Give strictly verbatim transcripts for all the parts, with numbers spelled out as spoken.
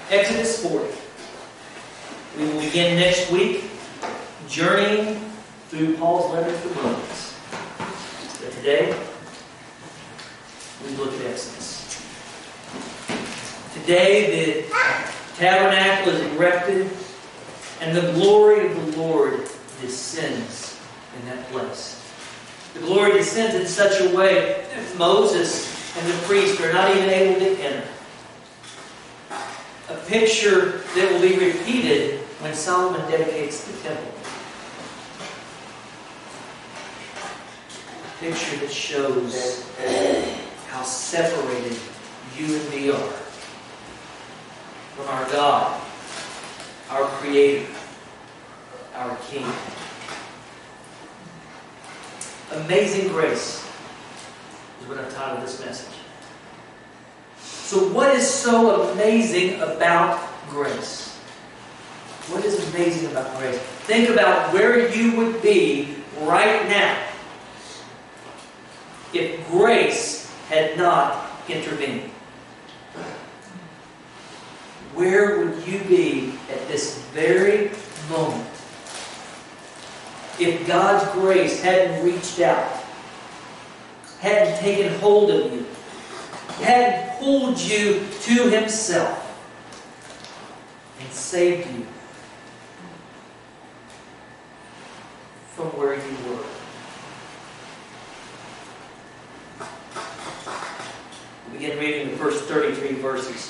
Exodus forty. We will begin next week journeying through Paul's letter to the Romans. But today, we look at Exodus. Today, the tabernacle is erected, and the glory of the Lord descends in that place. The glory descends in such a way that Moses and the priest are not even able to enter. A picture that will be repeated when Solomon dedicates the temple. A picture that shows how separated you and me are from our God, our Creator, our King. Amazing Grace is what I've titled this message. So what is so amazing about grace? What is amazing about grace? Think about where you would be right now if grace had not intervened. Where would you be at this very moment if God's grace hadn't reached out, hadn't taken hold of you, hadn't pulled you to Himself and saved you from where you were? We begin reading the first thirty-three verses.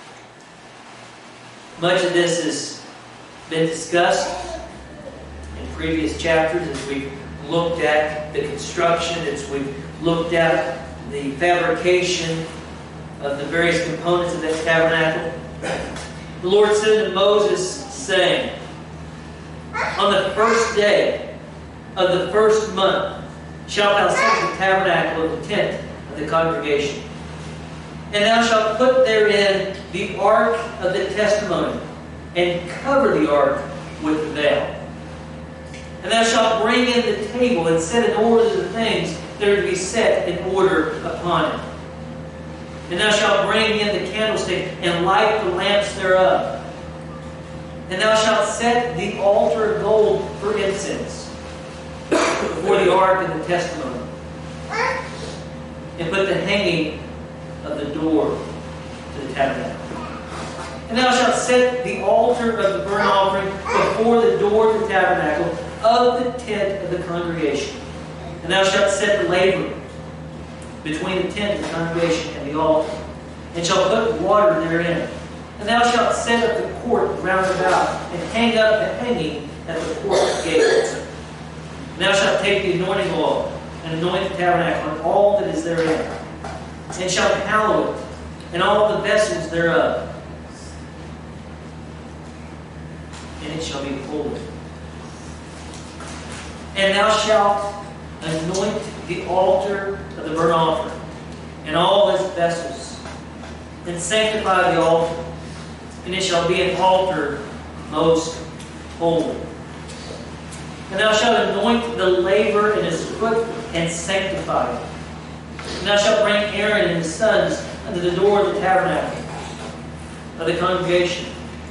Much of this has been discussed in previous chapters as we've looked at the construction, as we've looked at the fabrication of the various components of that tabernacle. The Lord said to Moses, saying, "On the first day of the first month shalt thou set the tabernacle of the tent of the congregation. And thou shalt put therein the ark of the testimony, and cover the ark with the veil. And thou shalt bring in the table, and set in order the things that are to be set in order upon it. And thou shalt bring in the candlestick, and light the lamps thereof. And thou shalt set the altar of gold for incense before the ark of the testimony, and put the hanging of the door to the tabernacle. And thou shalt set the altar of the burnt offering before the door of the tabernacle of the tent of the congregation. And thou shalt set the laver between the tent of the congregation and the altar, and shalt put water therein. And thou shalt set up the court round about, and hang up the hanging at the court gate. And thou shalt take the anointing oil, and anoint the tabernacle and all that is therein, and shalt hallow it, and all the vessels thereof. And it shall be holy. And thou shalt anoint the altar of the burnt offering, and all its vessels, and sanctify the altar, and it shall be an altar most holy. And thou shalt anoint the laver in his foot, and sanctify it. And thou shalt bring Aaron and his sons unto the door of the tabernacle of the congregation,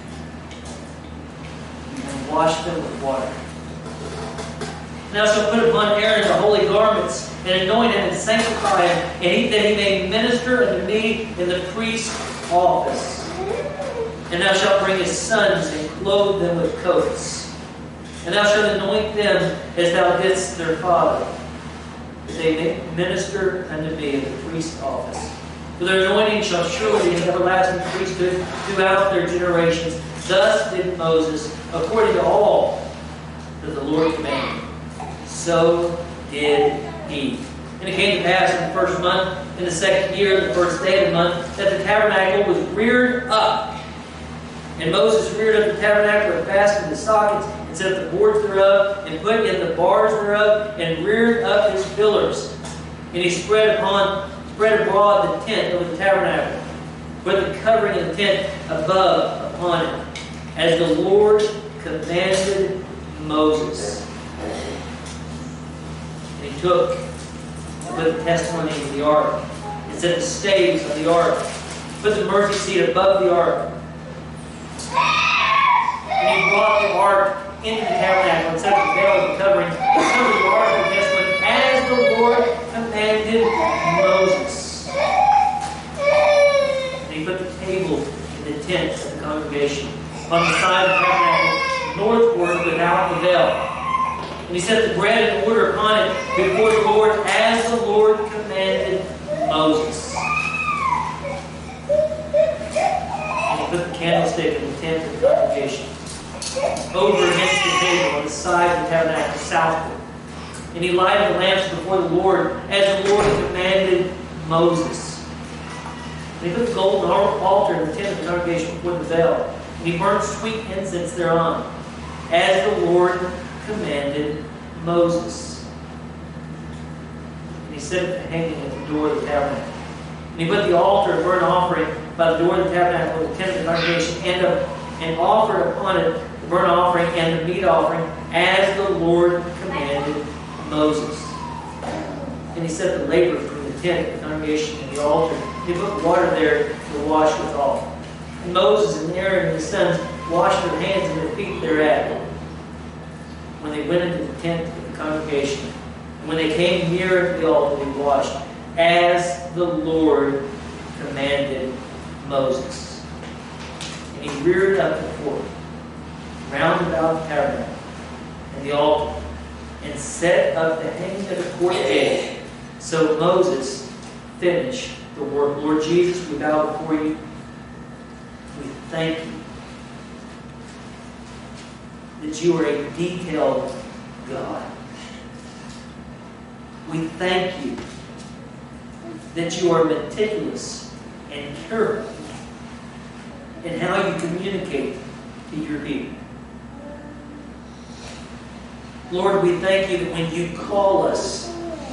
and wash them with water. And thou shalt put upon Aaron the holy garments, and anoint him, and sanctify him, and he, that he may minister unto me in the priest's office. And thou shalt bring his sons, and clothe them with coats. And thou shalt anoint them as thou didst their father, that they may minister unto me in the priest's office. For their anointing shall surely be an everlasting priesthood throughout their generations. Thus did Moses, according to all that the Lord commanded. So did he. And it came to pass in the first month, in the second year, the first day of the month, that the tabernacle was reared up. And Moses reared up the tabernacle, and fastened the sockets, and set up the boards thereof, and put in the bars thereof, and reared up his pillars. And he spread upon spread abroad the tent over the tabernacle, put the covering of the tent above upon it, as the Lord commanded Moses. And he took and put the testimony in the ark, and set the staves of the ark, put the mercy seat above the ark, and he brought the ark into the tabernacle and set up the veil of the covering, and covered the ark of the testament as the Lord commanded Moses. And he put the table in the tent of the congregation on the side of the tabernacle northward without the veil. And he set the bread in order upon it before the Lord as the Lord commanded Moses. And he put the candlestick in the tent of the congregation over against the table on the side of the tabernacle southward. And he lighted the lamps before the Lord as the Lord commanded Moses. And he put the golden altar in the tent of the congregation before the veil. And he burned sweet incense thereon as the Lord commanded Moses. And he set it hanging at the door of the tabernacle. And he put the altar of burnt offering by the door of the tabernacle of the tent of the congregation, and, a, and offered upon it the burnt offering and the meat offering as the Lord commanded Moses. And he set the laver between the tent of the congregation and the altar. He put water there to wash withal. And Moses and Aaron and his sons washed their hands and their feet thereat when they went into the tent of the congregation. And when they came near the altar, they washed, as the Lord commanded Moses. And he reared up the court, round about the tabernacle and the altar, and set up the hanging of the court gate. So Moses finished the work. Lord Jesus, we bow before you. We thank you that you are a detailed God. We thank you that you are meticulous and careful in how you communicate to your people. Lord, we thank you that when you call us,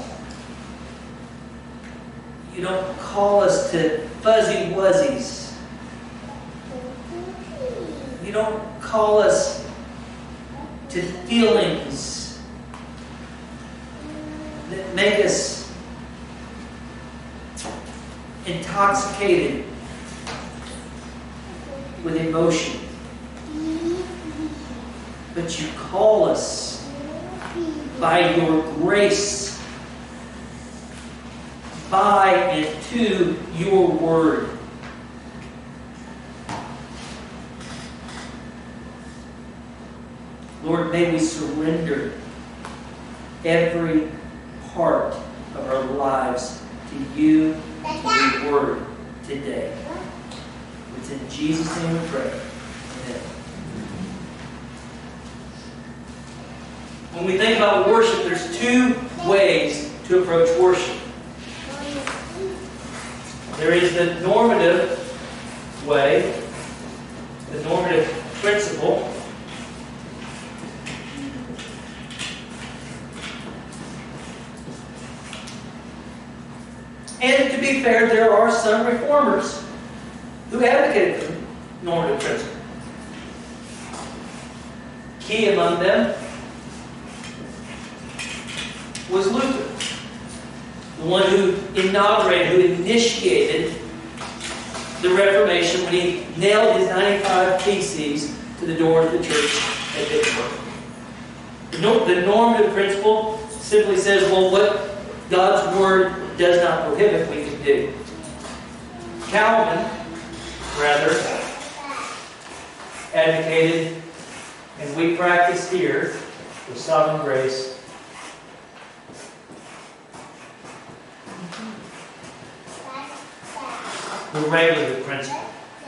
you don't call us to fuzzy wuzzies. You don't call us to feelings that make us intoxicated with emotion. But you call us by your grace, by and to your word. Lord, may we surrender every part of our lives to you, to your word today. It's in Jesus' name we pray. Amen. When we think about worship, there's two ways to approach worship. There is the normative way, the normative principle. And to be fair, there are some reformers who advocated for normative principle. Key among them was Luther, the one who inaugurated, who initiated the Reformation when he nailed his ninety-five Theses to the door of the church at Wittenberg. The normative principle simply says, well, what God's Word does not prohibit, we can do. Calvin, rather, advocated, and we practice here, with sovereign grace, the regulative principle.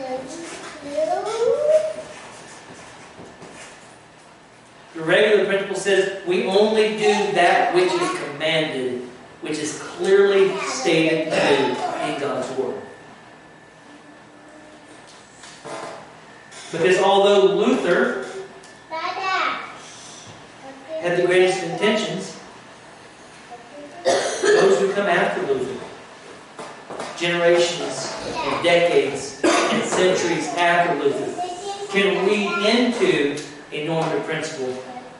The regulative principle says we only do that which is commanded, which is clearly stated to do in God's Word. Because although Luther had the greatest intentions, those who come after Luther, generations and decades and centuries after Luther, can read into a normative principle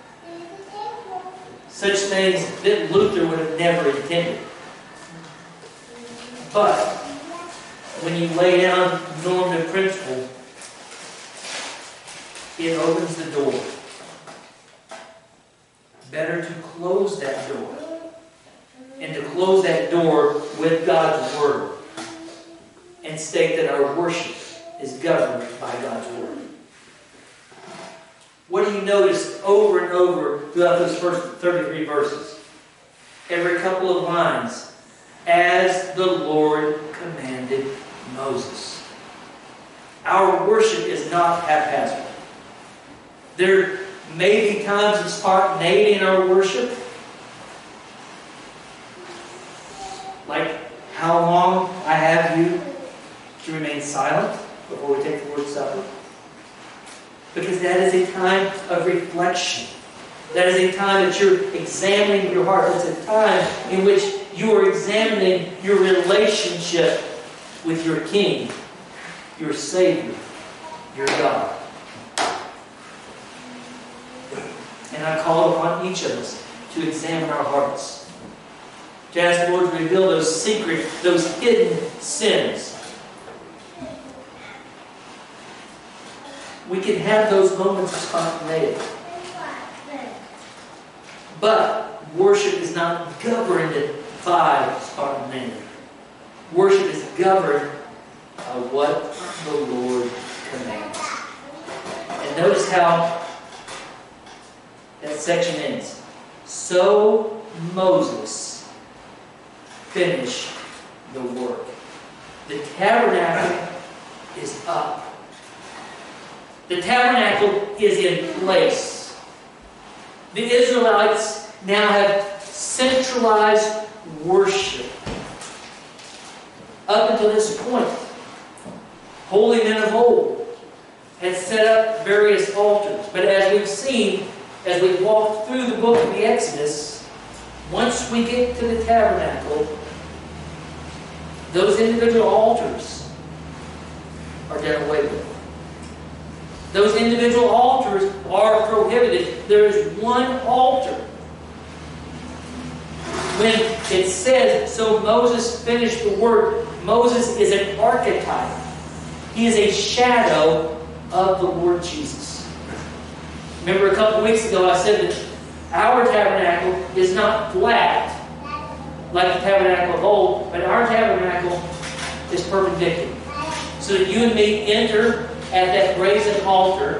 such things that Luther would have never intended. But when you lay down normative principle, it opens the door. Better to close that door. And to close that door with God's Word. And state that our worship is governed by God's Word. What do you notice over and over throughout those first thirty-three verses? Every couple of lines. As the Lord commanded Moses. Our worship is not haphazard. There may be times of spontaneity in our worship. Like how long I have you to remain silent before we take the Lord's Supper. Because that is a time of reflection. That is a time that you're examining your heart. It's a time in which you are examining your relationship with your King, your Savior, your God. And I call upon each of us to examine our hearts. To ask the Lord to reveal those secret, those hidden sins. We can have those moments of spontaneity. But worship is not governed by spontaneity. Worship is governed by what the Lord commands. And notice how that section ends. So Moses finished the work. The tabernacle is up. The tabernacle is in place. The Israelites now have centralized worship. Up until this point, holy men of old had set up various altars. But as we've seen, as we walk through the book of the Exodus, once we get to the tabernacle, those individual altars are done away with. Those individual altars are prohibited. There is one altar. When it says, so Moses finished the work, Moses is an archetype. He is a shadow of the Lord Jesus. Remember a couple weeks ago I said that our tabernacle is not flat like the tabernacle of old, but our tabernacle is perpendicular. So that you and me enter at that brazen altar.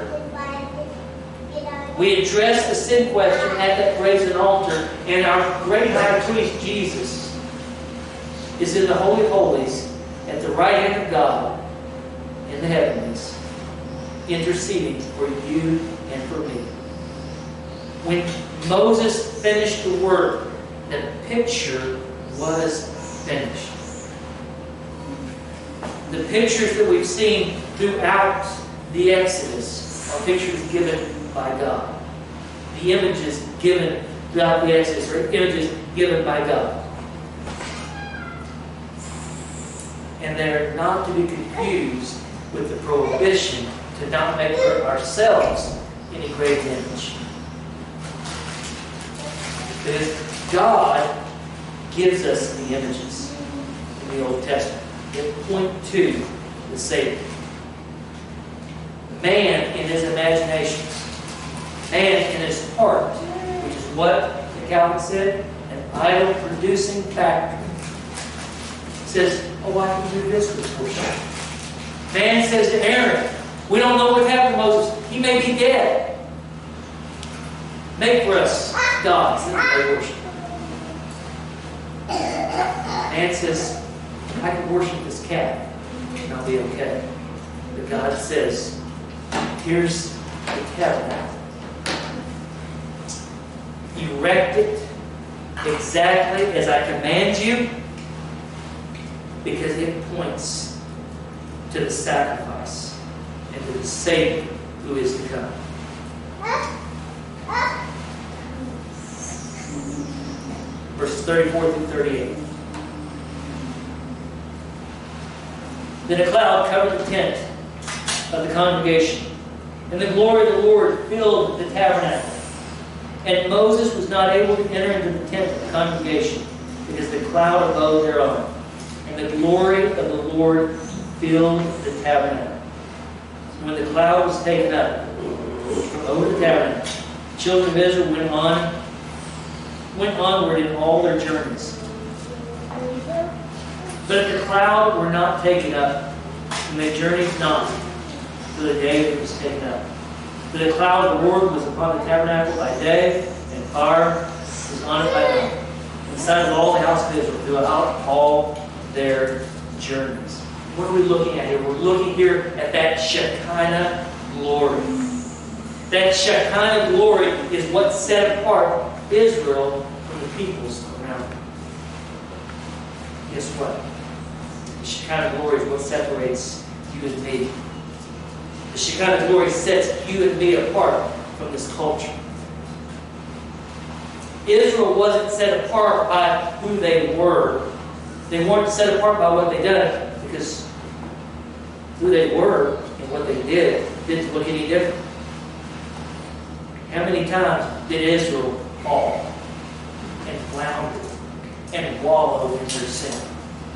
We address the sin question at that brazen altar, and our great high priest Jesus is in the Holy of Holies at the right hand of God in the heavenlies, interceding for you and for me. When Moses finished the work, the picture was finished. The pictures that we've seen throughout the Exodus are pictures given by God. The images given throughout the Exodus are images given by God. And they're not to be confused with the prohibition to not make for ourselves any graven image. Because God gives us the images in the Old Testament that point to the Savior. Man in his imaginations, man in his heart, which is what the Calvin said, an idol-producing factory, says, oh, I can do this with worship. Man says to Aaron, we don't know what happened to Moses. He may be dead. Make for us gods that we may worship. Man says, I can worship this cat and I'll be okay. But God says, here's the tabernacle. Erect it exactly as I command you, because it points to the sacrifice and to the Savior who is to come. Verses thirty-four through thirty-eight. Then a cloud covered the tent of the congregation, and the glory of the Lord filled the tabernacle. And Moses was not able to enter into the tent of the congregation, because the cloud abode thereon. And the glory of the Lord filled the tabernacle. So when the cloud was taken up, over the tabernacle. The children of Israel went on, went onward in all their journeys. But the cloud were not taken up, and they journeyed not to the day that it was taken up. For the cloud of the Lord was upon the tabernacle by day, and fire was on it by night, in the sight of all the house of Israel throughout all their journeys. What are we looking at here? We're looking here at that Shekinah glory. That Shekinah glory is what set apart Israel from the peoples around them. Guess what? The Shekinah glory is what separates you and me. The Shekinah glory sets you and me apart from this culture. Israel wasn't set apart by who they were. They weren't set apart by what they done, because who they were and what they did didn't look any different. How many times did Israel fall and flounder and wallow in their sin?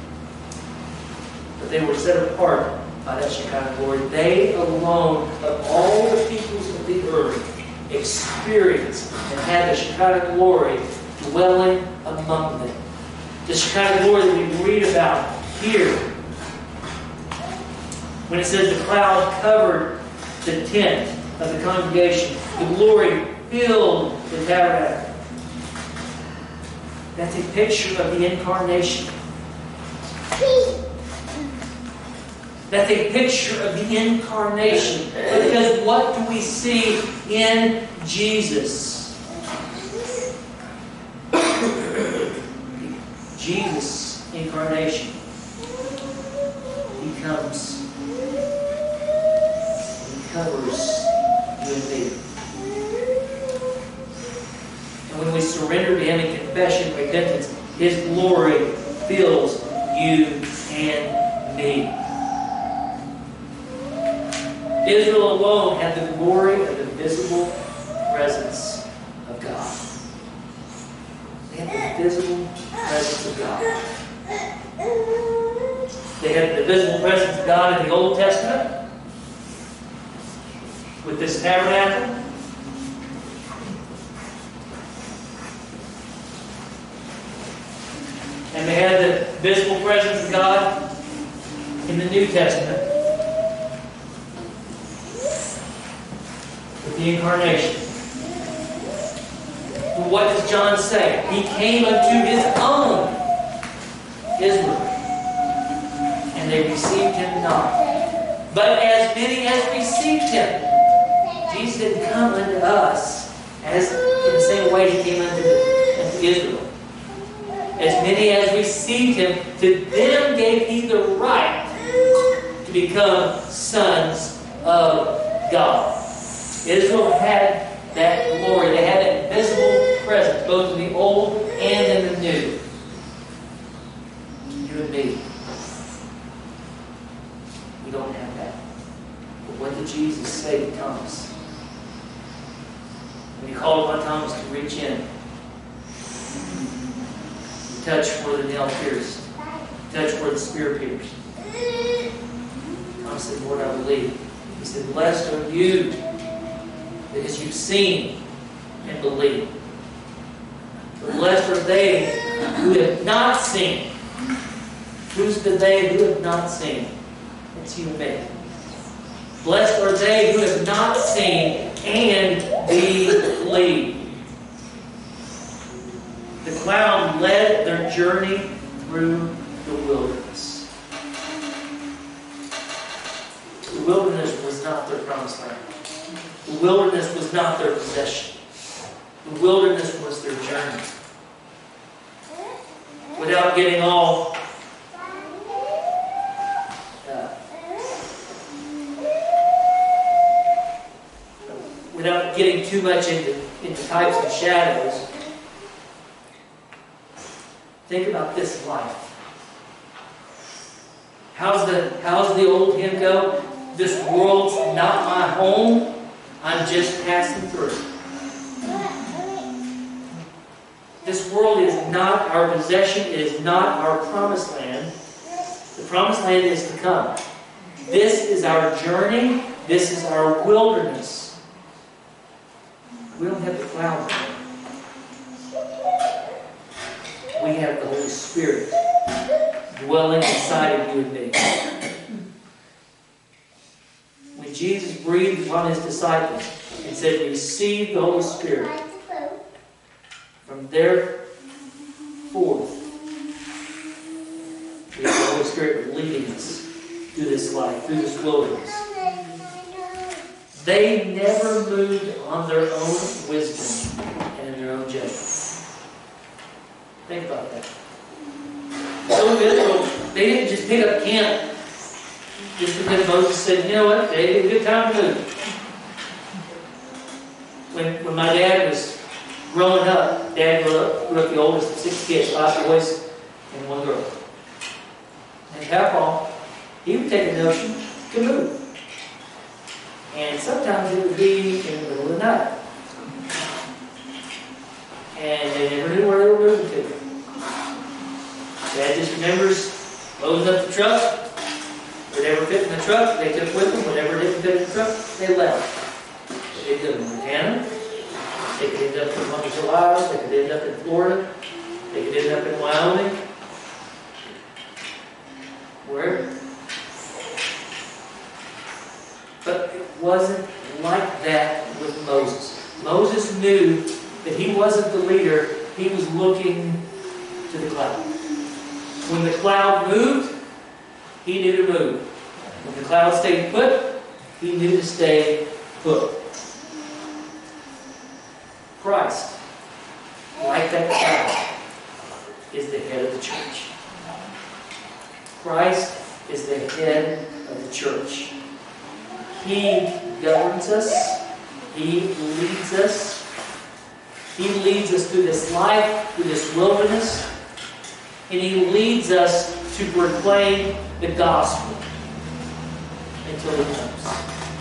But they were set apart by that Shekinah glory. They alone, of all the peoples of the earth, experienced and had the Shekinah glory dwelling among them. The Shekinah glory that we read about here, when it says the cloud covered the tent of the congregation, the glory filled the tabernacle. That's a picture of the incarnation. That's a picture of the incarnation. Because what do we see in Jesus? Jesus' incarnation. He comes. He covers you and me. And when we surrender to Him in confession and repentance, His glory fills you and me. Israel alone had the glory of the visible presence of God. They had the visible presence of God. They had the visible presence of God in the Old Testament with this tabernacle. And they had the visible presence of God in the New Testament with the incarnation. But what does John say? He came unto His own, Israel, and they received Him not. But as many as received Him, Jesus didn't come unto us as in the same way He came unto, unto Israel. As many as received Him, to them gave He the right to become sons of God. Israel had that glory. They had that visible presence, both in the Old and in the New. You and me. We don't have that. But what did Jesus say to Thomas? When He called upon Thomas to reach in, touch where the nail pierced, touch where the spear pierced. Thomas said, Lord, I believe. He said, blessed are you, because you've seen and believed. Blessed are they who have not seen. Who's the they who have not seen? It's you and me. Blessed are they who have not seen and believe. The cloud led their journey through the wilderness. The wilderness was not their promised land. The wilderness was not their possession. The wilderness was their journey. Without getting all uh, without getting too much into, into types and shadows, think about this life. How's the, how's the old hymn go? This world's not my home. I'm just passing through. This world is not our possession. It is not our promised land. The promised land is to come. This is our journey. This is our wilderness. We don't have the clouds. We have the Holy Spirit dwelling inside of you and me. When Jesus breathed upon His disciples and said, receive the Holy Spirit, from there forth, we have the Holy Spirit leading us through this life, through this wilderness. They never moved on their own wisdom and in their own judgment. Think about that. So Israel, they didn't just pick up camp just because Moses said, you know what, today is a good time to move. When, when my dad was growing up, Dad grew up, grew up the oldest of six kids, five boys and one girl. And Papa, he would take a notion to move. And sometimes it would be in the middle of the night. And they never knew where they were moving to. Dad just remembers loading up the truck. Whatever fit in the truck, they took with them. Whatever didn't fit in the truck, they left. They could end up in Montana. They could end up in Montana, Ohio. They could end up in Florida. They could end up in Wyoming. Wherever. But it wasn't like that with Moses. Moses knew that he wasn't the leader. He was looking to the cloud. When the cloud moved, he knew to move. When the cloud stayed put, he knew to stay put. Christ, like that cloud, is the head of the church. Christ is the head of the church. He governs us. He leads us. He leads us through this life, through this wilderness. And He leads us to proclaim the gospel until He comes.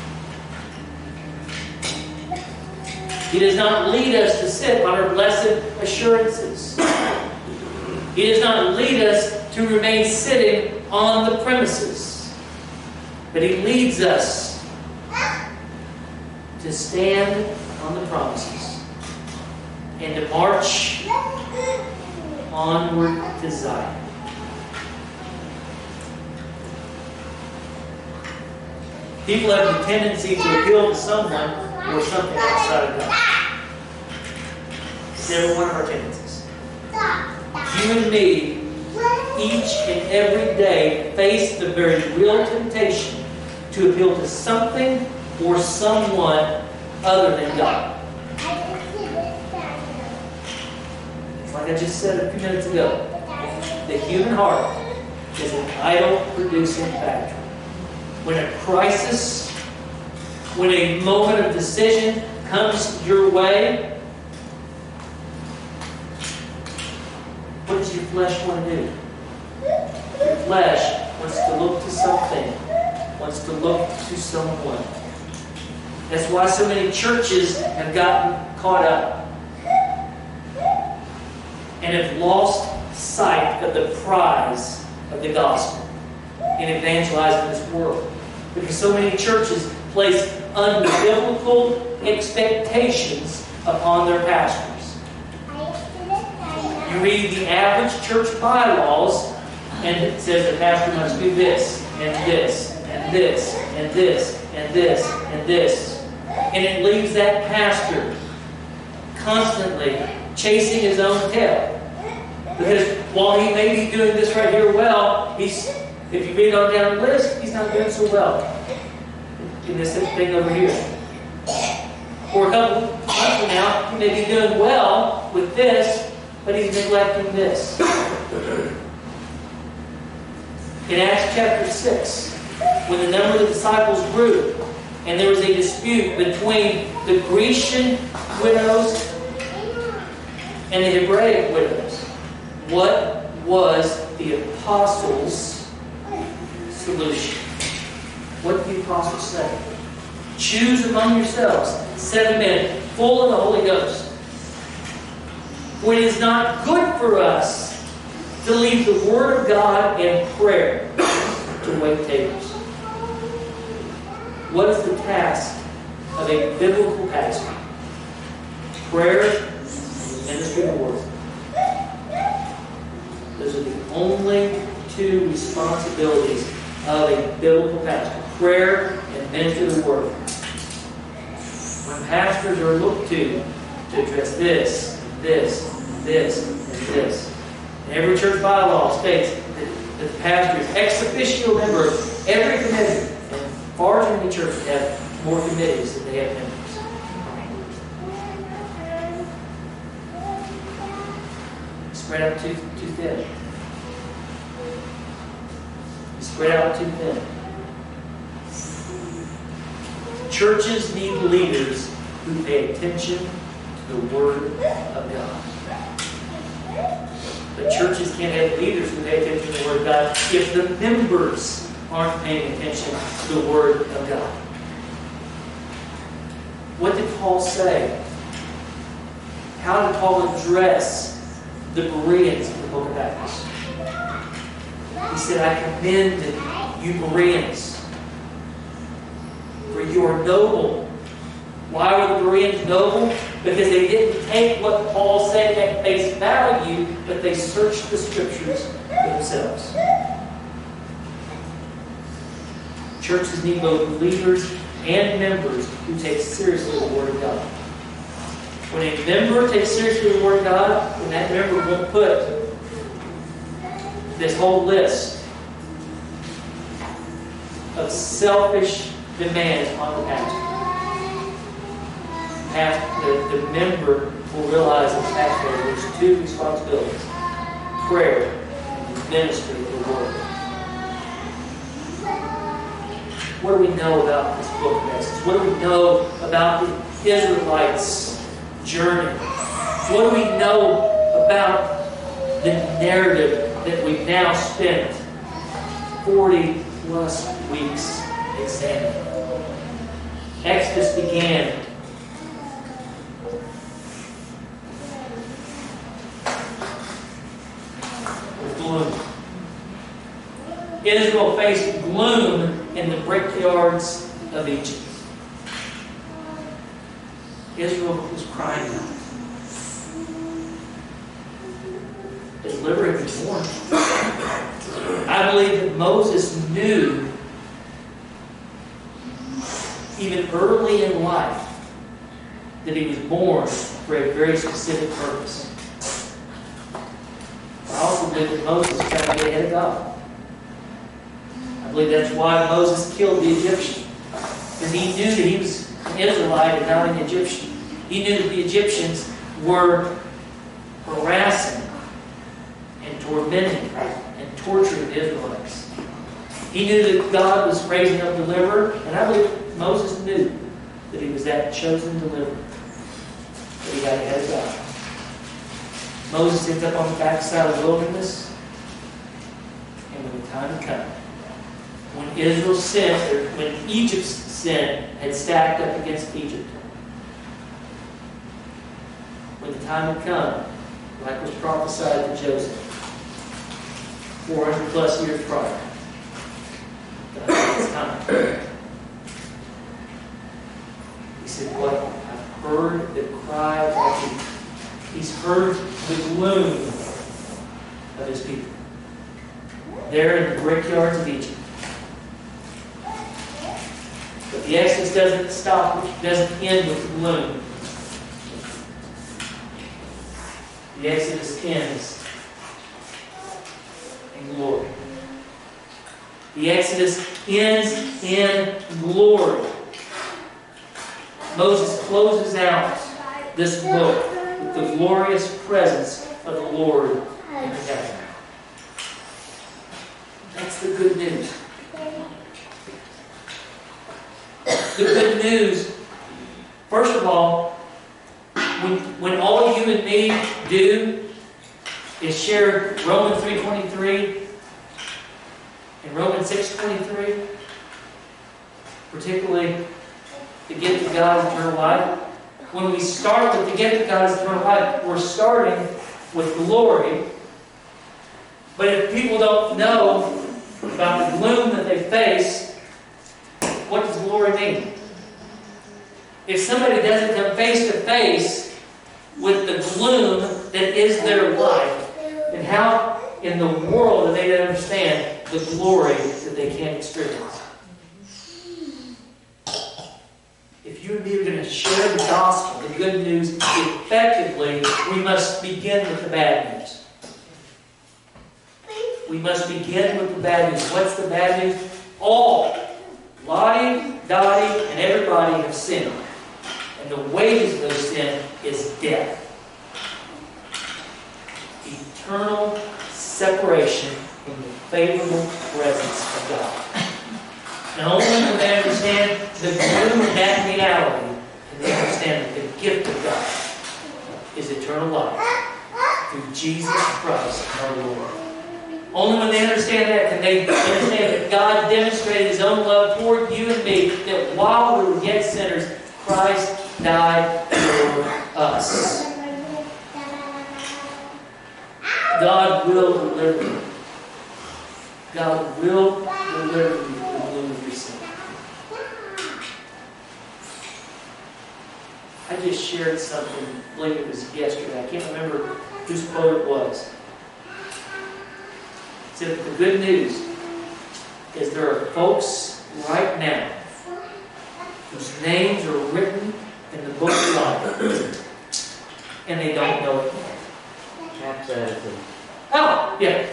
He does not lead us to sit on our blessed assurances. He does not lead us to remain sitting on the premises. But He leads us to stand on the promises and to march onward to Zion. People have the tendency to appeal to someone or something outside of God. It's never one of our tendencies. You and me, each and every day, face the very real temptation to appeal to something or someone other than God. It's like I just said a few minutes ago. The human heart is an idol-producing factory. When a crisis, when a moment of decision comes your way, what does your flesh want to do? Your flesh wants to look to something, wants to look to someone. That's why so many churches have gotten caught up and have lost sight of the prize of the gospel in evangelizing this world. Because so many churches place unbiblical expectations upon their pastors. You read the average church bylaws, and it says the pastor must do this, and this, and this, and this, and this, and this. And it leaves that pastor constantly chasing his own tail. Because while he may be doing this right here well, he's, if you read on down the list, he's not doing so well in this thing over here. For a couple months from now, he may be doing well with this, but he's neglecting this. In Acts chapter six, when the number of the disciples grew, and there was a dispute between the Grecian widows and the Hebraic widows, what was the apostles' solution? What did the apostles say? Choose among yourselves seven men full of the Holy Ghost. For it is not good for us to leave the Word of God and prayer to wait tables. What is the task of a biblical pastor? prayer and the ministry of the word. Those are the only two responsibilities of a biblical pastor. Prayer and ministry of the word. When pastors are looked to to address this, this, this, and this. And every church bylaw states that, that the pastor is ex officio member of every committee. And far too many churches have more committees than they have members. Spread out too, too thin. You spread out too thin. Churches need leaders who pay attention to the Word of God. But churches can't have leaders who pay attention to the Word of God if the members aren't paying attention to the Word of God. What did Paul say? How did Paul address the Bereans in the book of Acts? He said, I commend you Bereans, for you are noble. Why were the Bereans noble? Because they didn't take what Paul said at face value, but they searched the Scriptures for themselves. Churches need both leaders and members who take seriously the Word of God. When a member takes seriously the Word of God, then that member won't put this whole list of selfish demands on the pastor. The, the member will realize in pastor there's two responsibilities: prayer and ministry of the Word. What do we know about this book of Exodus? What do we know about the Israelites' journey? What do we know about the narrative that we've now spent forty plus weeks examining? Exodus began with gloom. Israel faced gloom in the brickyards of Egypt. Israel was crying out. Deliver him born. I believe that Moses knew, even early in life, that he was born for a very specific purpose. I also believe that Moses was trying to get ahead of God. I believe that's why Moses killed the Egyptian. Because he knew that he was an Israelite and not an Egyptian. He knew that the Egyptians were harassing and tormenting and torturing the Israelites. He knew that God was raising up a deliverer, and I believe Moses knew that he was that chosen deliverer. But he got ahead of God. Moses ends up on the backside of the wilderness, and when the time had come, when Israel's sin, or when Egypt's sin had stacked up against Egypt, when the time had come, like was prophesied to Joseph, four hundred plus years prior, it's time. He said, what? I've heard the cry of my people. He's heard the gloom of his people. There in the brickyards of Egypt. But the Exodus doesn't stop, it doesn't end with gloom. The Exodus ends in glory. The Exodus ends in glory. Moses closes out this book with the glorious presence of the Lord in heaven. That's the good news. The good news, first of all, when, when all you and me do is share Romans three twenty-three and Romans six twenty-three, particularly the gift of God's eternal life. When we start with the gift of God's eternal life, we're starting with glory. But if people don't know about the gloom that they face, what does glory mean? If somebody doesn't come face to face with the gloom that is their life, and how in the world do they understand the glory that they can't experience. If you and me are going to share the gospel, the good news, effectively, we must begin with the bad news. We must begin with the bad news. What's the bad news? All, Lottie, Dottie, and everybody have sinned. And the wages of their sin is death. Eternal separation from the favorable presence of God. And only when they understand the gloom of that reality can they understand that the gift of God is eternal life through Jesus Christ our Lord. Only when they understand that can they understand that God demonstrated His own love toward you and me, that while we were yet sinners, Christ died for us. God will deliver you. God will deliver you from the gloom of your sin. I just shared something, I believe it was yesterday. I can't remember whose quote it was. It said that the good news is there are folks right now whose names are written in the book of life, and they don't know it yet. Oh, yeah.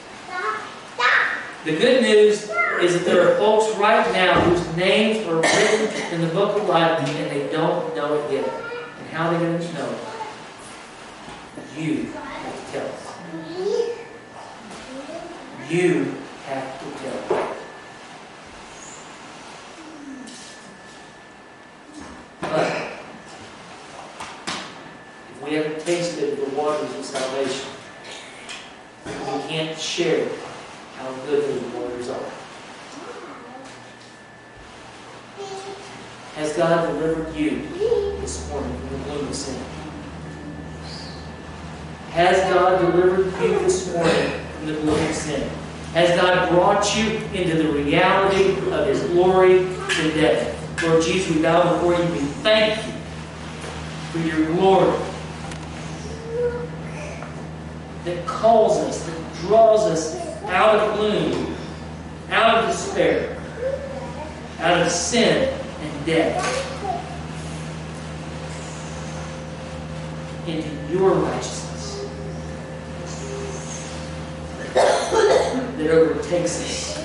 The good news is that there are folks right now whose names are written in the book of life and they don't know it yet. And how are they going to know it? You have to tell them. You have to tell them. But if we haven't tasted the waters of salvation, we can't share how good those waters are. Has God delivered you this morning from the gloom of sin? Has God delivered you this morning from the gloom of sin? Has God brought you into the reality of His glory today? Lord Jesus, we bow before you. We thank you for your glory that calls us, that draws us out of gloom, out of despair, out of sin and death, into your righteousness that overtakes us.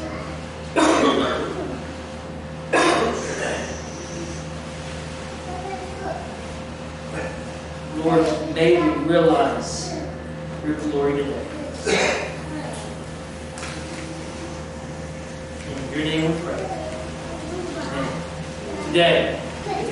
Lord, may we realize your glory today. In your name we pray. Amen. Today,